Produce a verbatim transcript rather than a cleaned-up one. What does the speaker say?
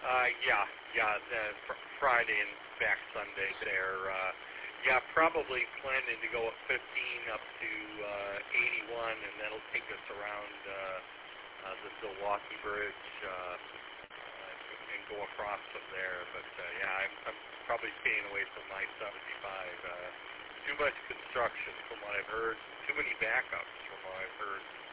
Uh, yeah, yeah, the fr- Friday and back Sunday there. Uh, yeah, probably planning to go at fifteen up to uh, eighty-one, and that'll take us around uh, uh, the Milwaukee Bridge uh, uh, and go across from there. But uh, yeah, I'm, I'm probably staying away from I seventy-five. Uh, too much construction from what I've heard. Too many backups from what I've heard.